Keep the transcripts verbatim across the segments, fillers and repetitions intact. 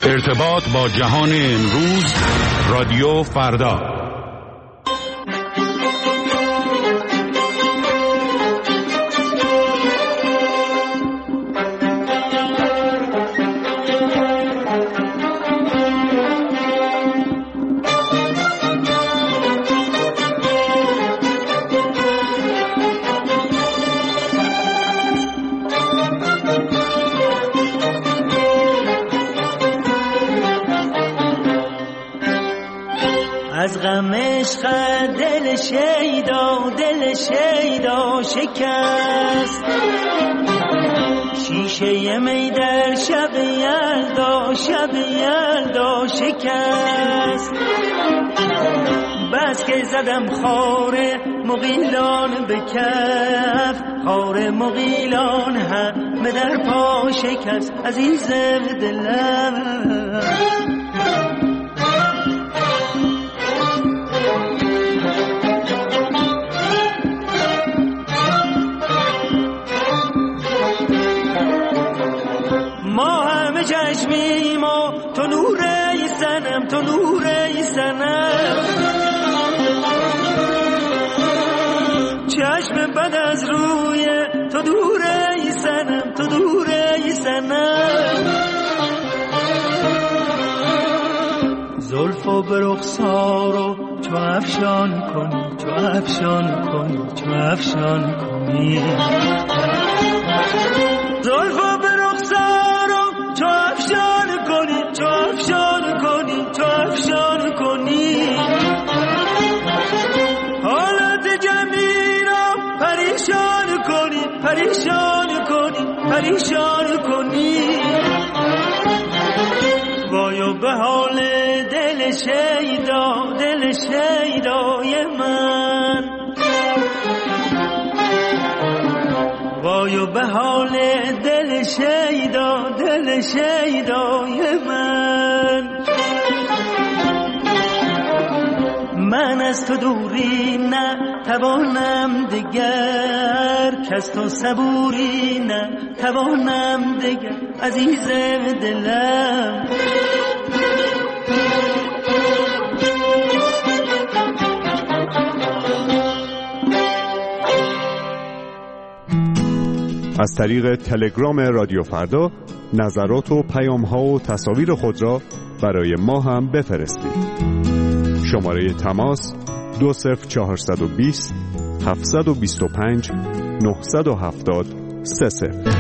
ارتباط با جهان امروز، رادیو فردا. از غم عشق دل شیدا دل شیدا شکست، شیشه می در شب یلدا شب یلدا شکست. بس که زدم خار مغیلان به کف، خار مغیلان همه در پا شکست. عزیز دلم چشمیم و تو نوره سنم، تو نوره سنم. چشم بد از روی تو دوره سنم، تو دوره سنم. زلف و برخسارو چو افشان کنی، چو افشان کنی، چو افشان کنی. زلف و برخسارو چو افشان کنی، چو افشان کنی، چو افشان کنی. حالت جمعی را پریشان کنی، پریشان کنی، پریشان کنی. وایو به حال دل شیدا دل شیدای من، وایو به حال دل شیدا دل شیدای من. من از تو دوری نه توانم دگر، کس تو صبوری نه توانم دگر. عزیز دلم از طریق تلگرام رادیو فردا نظرات و پیام‌ها و تصاویر خود را برای ما هم بفرستید. شماره تماس دو صفر چهارصد و بیست هفتصد و بیست و پنج نهصد و هفتاد سه صفر.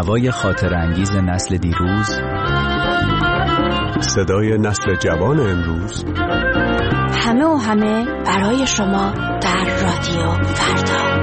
نوای خاطر انگیز نسل دیروز، صدای نسل جوان امروز، همه و همه برای شما در رادیو فردا.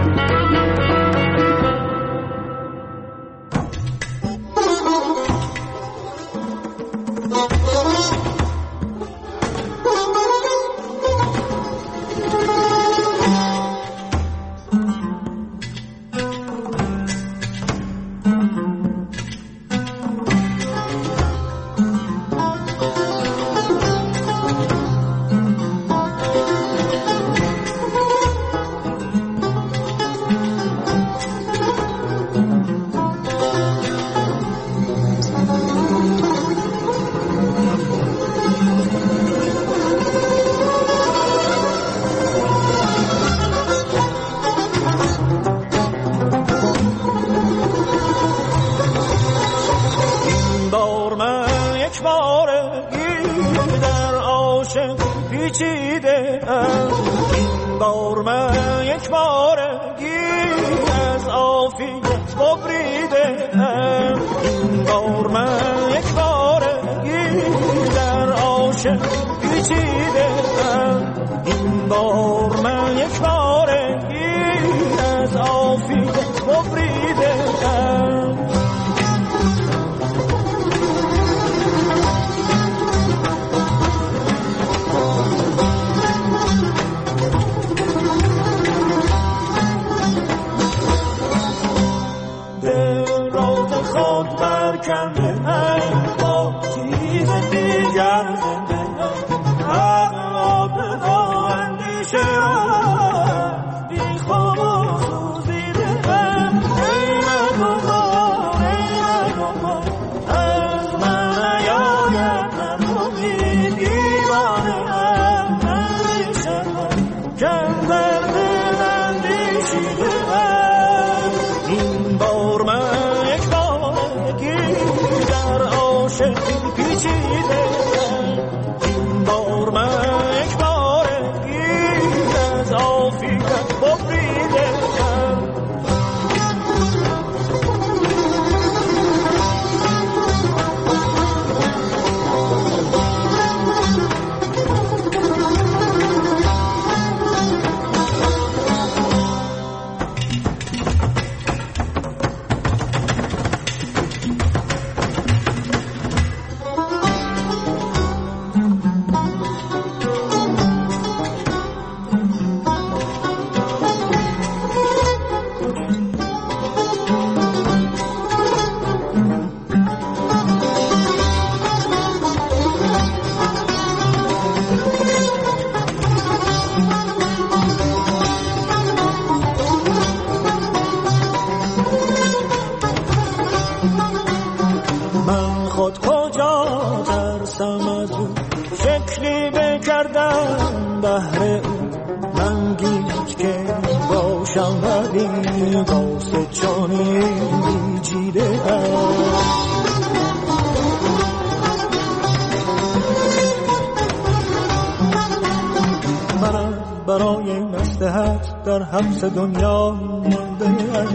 حبس دنیا مانده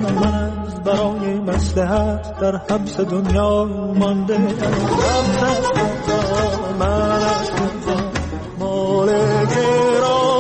من از برای مصلحت در حبس دنیا مانده حبس از کجا من از کجا مالک را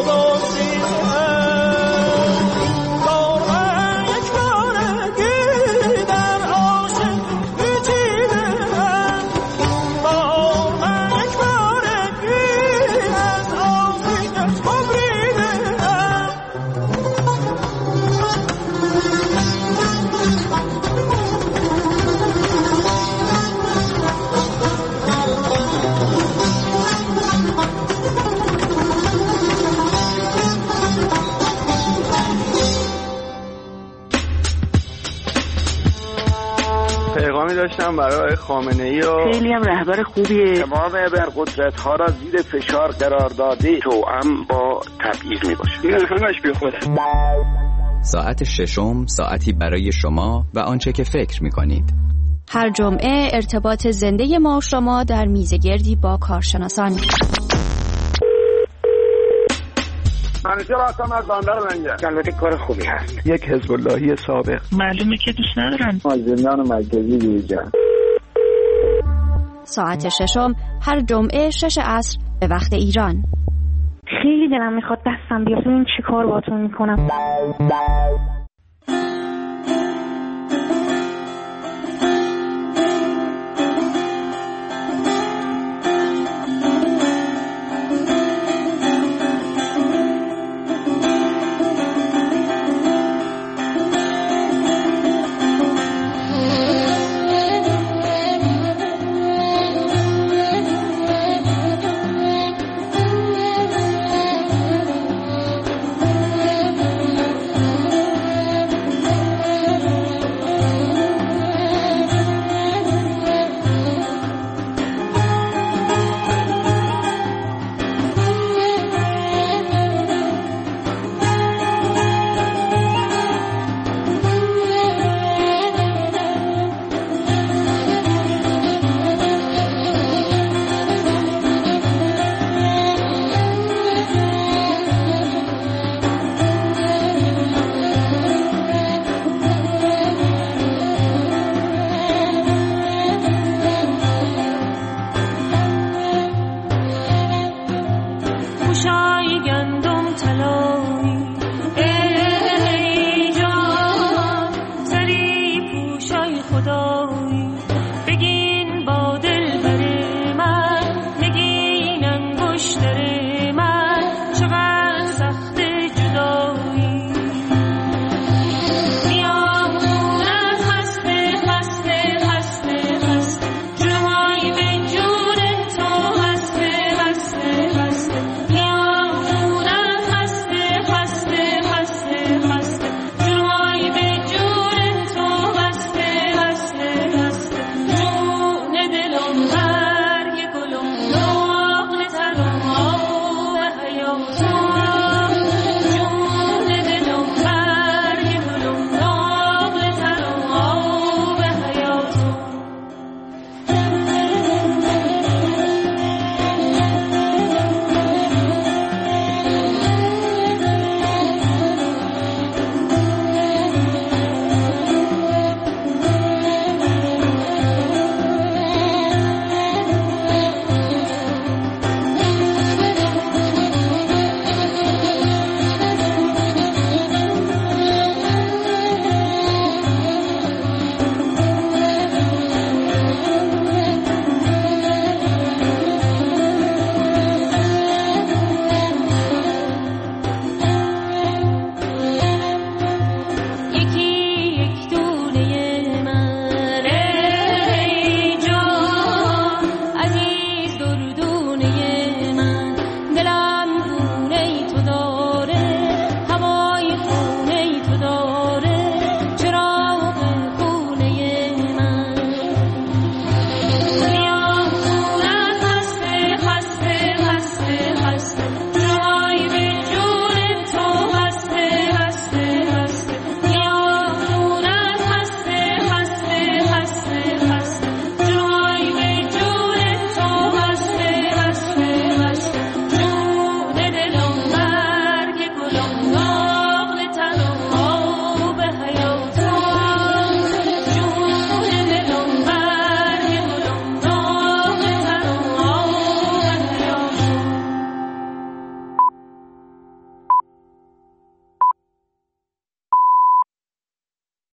داشتم برای خامنه‌ای و خیلی هم رهبر خوبیه. تمام ابرقدرت‌ها را زیر فشار قرار داده توأم با تبعیض میباشه. این همش بیخوده. ساعت ششم ساعتی برای شما و آنچه که فکر میکنید. هر جمعه ارتباط زنده ما و شما در میزگردی با کارشناسان. همیشه راستم از بندر لنگه. البته کار خوبی هست. یک حزب اللهی سابق. معلومه که دوست ندارن. زندان مرکزی بیرجن. ساعت ششم هر جمعه شش عصر به وقت ایران. خیلی دلم میخواد دستم بیاد. این چی کار باتون میکنم؟